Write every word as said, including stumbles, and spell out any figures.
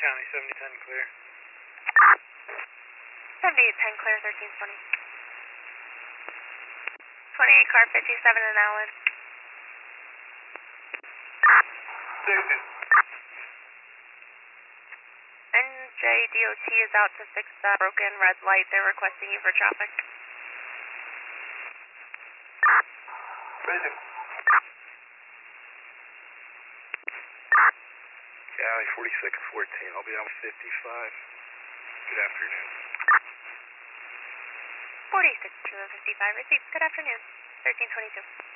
County, seventy ten clear. seventy-eight ten clear, thirteen twenty. twenty-eight car, fifty-seven in Allen. Station. N J D O T is out to fix that broken red light. They're requesting you for traffic. Vision. County, forty-six fourteen. I'll be on fifty-five. Good afternoon. forty-six fifty-five received. Good afternoon. thirteen twenty-two.